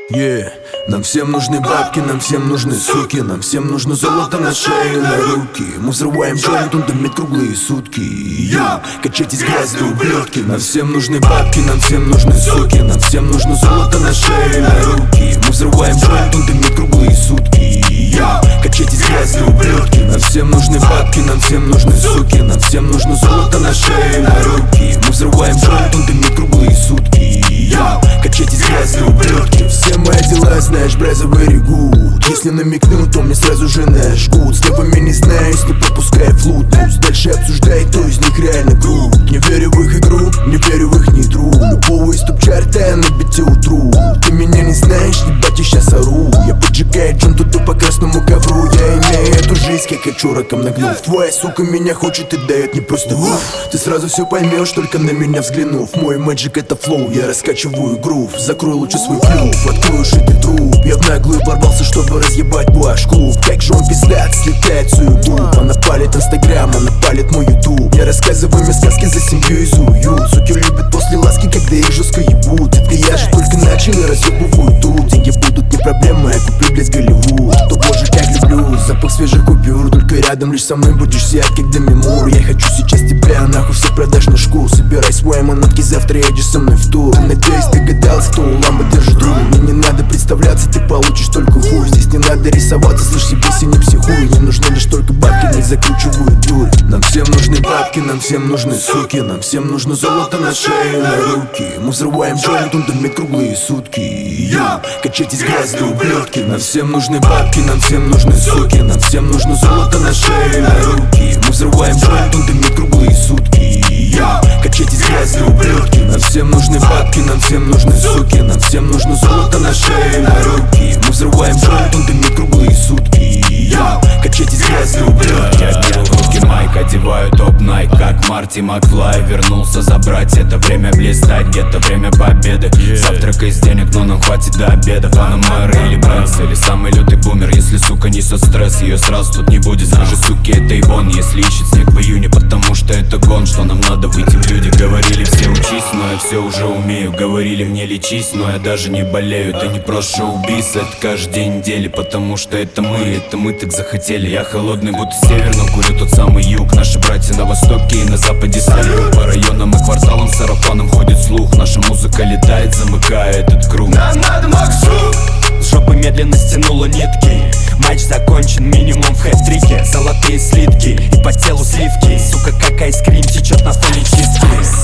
Нам всем нужны бабки, нам всем нужны суки, нам всем нужно золото на шею, на руки. Мы взрываем joint, он дымит круглые сутки. Качайтесь, грязные ублюдки. Нам всем нужны бабки, нам всем нужны суки, нам всем нужно золото на шею, на руки. Мы взрываем joint, он дымит круглые сутки. Качайтесь, грязные ублюдки. Нам всем нужны бабки, нам всем нужны суки, нам всем нужно золото на шею, на руки. Мы взрываем joint, он дымит круглые сутки. Качайтесь, грязные ублюдки. Все мои дела, знаешь, бразовый регут. Если намекну, то мне сразу же нажгут. С левыми не знаюсь, не пропуская флут. Пусть дальше обсуждает, кто из них реально груб. Не верю в их игру, не верю в их нитру. Любого из топ-чарта я на бите утру. Ты меня не знаешь, ебать, я сейчас ору. Я поджигаю джанту по красному ковру. Я имею эту жизнь, как хочу раком нагнув. Твоя сука меня хочет и дает не просто уф. Ты сразу все поймешь, только на меня взглянув. Мой мэджик это флоу, я раскачиваю грув. Закрой лучше свой клюв, открою шитый труп. Я в наглую ворвался, чтобы разъебать ваш-клуб. Как же он пиздат, слетает суету. Она палит инстаграм, она палит мой ютуб. Я рассказываю мне сказки за семью из уют. Суки любят после ласки, когда их жестко ебут. Это я же только начал и разъебываю тут. Деньги будут не проблема, я куплю, блядь, Голливуд. То боже, как люблю запах свежих купюр. Только рядом лишь со мной будешь сиять, как Демимур. Я хочу сейчас тебя, нахуй всех продашь на шкуру. Собирай свои манатки, завтра едешь со мной в тур. Надеюсь, ты гадался, кто у ламбы держит друг. Мне не надо представляться, ты получишь только хуй. Здесь не надо рисоваться, слышь, себе не психуй. Не нужны лишь только бабки, не закручиваю дурь. Нам всем нужны бабки, нам всем нужны суки, нам всем нужно золото на шею, на руки. Мы взрываем joint, он дымит круглые сутки. Качайтесь, грязные ублюдки. Нам всем нужны бабки, нам всем нужны суки, нам всем нужно золото на шею, на руки. Мы взрываем joint, он дымит круглые сутки. Качайтесь, грязные ублюдки. Нам всем нужны бабки, нам всем нужны суки, нам всем нужно золото на шею, на руки. Мы взрываем joint, он дымит круглые сутки. Качайтесь, грязные ублюдки. Я беру в руки майк, одеваю топ-найк, как Марти Макфлай. Вернулся забрать, это время блистать, где-то время победы. Завтрак из денег, но нам хватит до обеда. Панамера или Бэнкс, или самый лютый бумер. Если сука несет стресс, ее сразу тут не будет. Скажи суки, это Ивон, если ищет снег в июне. Потому что это гон, что нам надо выйти в люди. Говорили все учись, но я все уже умею. Говорили мне лечись, но я даже не болею. Это не просто шоу-биз, это каждый день недели. Потому что это мы так захотели. Я холодный, будто север, но курю тот самый юг. Наши братья на востоке и на западе салют. По районам и кварталам сарафаном ходит слух. Наша музыка летает, замыкая этот круг. Нам надо максу. С жопы медленно стянула нитки. Матч закончен, минимум в хэт-трике. Золотые слитки и по телу сливки. Сука, как айскрим течет на фоне чистки.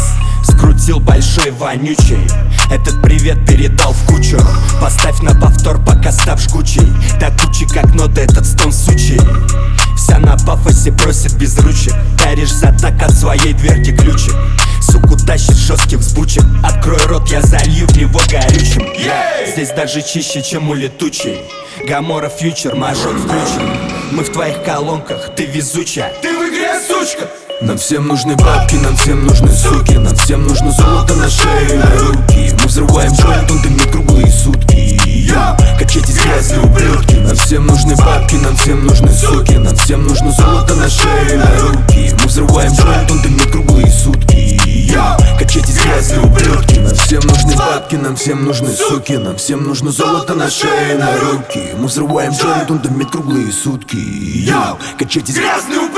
Скрутил большой вонючий. Этот привет передал в кучу. Поставь на повтор, пока став жгучий. До кучи как нота этот стон сучий. Вся на пафосе просит без ручек. Даришь за так от своей дверки ключик. Суку тащит жесткий взбучек. Открой рот, я залью в него горючим. Здесь даже чище, чем у летучей. Гамора фьючер, мажор включен. Мы в твоих колонках, ты везучая. Ты в игре, сучка. Нам всем нужны бабки, нам всем нужны суки, нам всем нужно золото на шею, на руки. Мы взрываем joint, он дымит круглые сутки. Качайтесь, грязные ублюдки. Нам всем нужны бабки, нам всем нужны суки, нам всем нужно золото на шею, на руки. Мы взрываем joint, он дымит круглые сутки. Качайтесь, грязные ублюдки. Нам всем нужны бабки, нам всем нужны суки, нам всем нужно золото на шею, на руки. Мы взрываем joint, он дымит круглые сутки. Качайтесь, грязные ублюдки.